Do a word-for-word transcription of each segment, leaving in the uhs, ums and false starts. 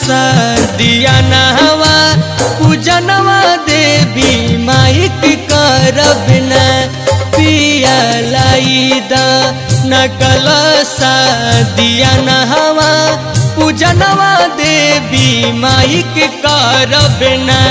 दिया नहवा पूजनवा देवी माइक करब न पिया लाई द नकल दिया नहवा पूजनवा देवी माइक करब न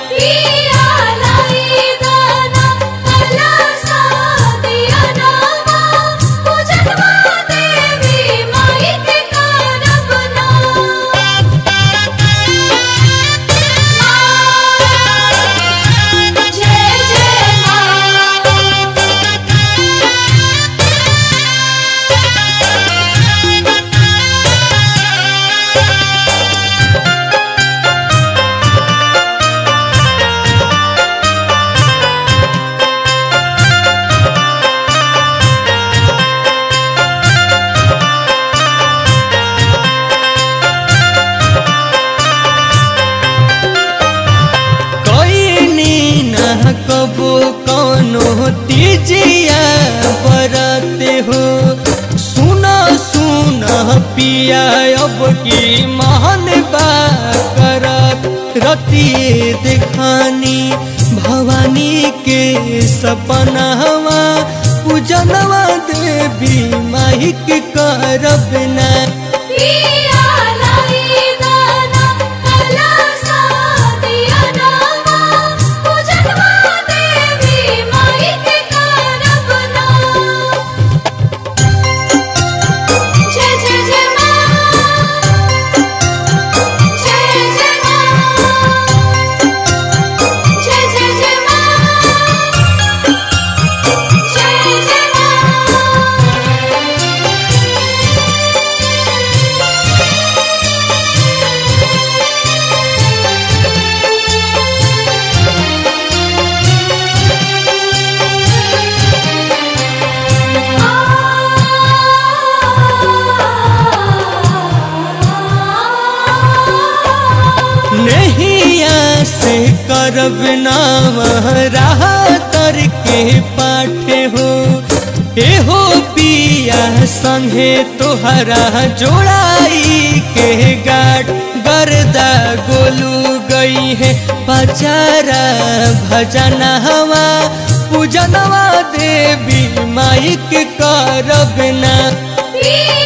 कबो कौनो तीजिया बरते हो सुना सुना पिया अब की महान बा करत रतिए दिखानी भवानी के सपनावा पूजनवा देवी माइक करब न से करब नाम रहा तर के पाठे हो एहो पिया संगे तोहरा जोड़ाई के गाट गर्दा गोलू गई है पचारा भजना हवा पूजनवा देवी माइक करब न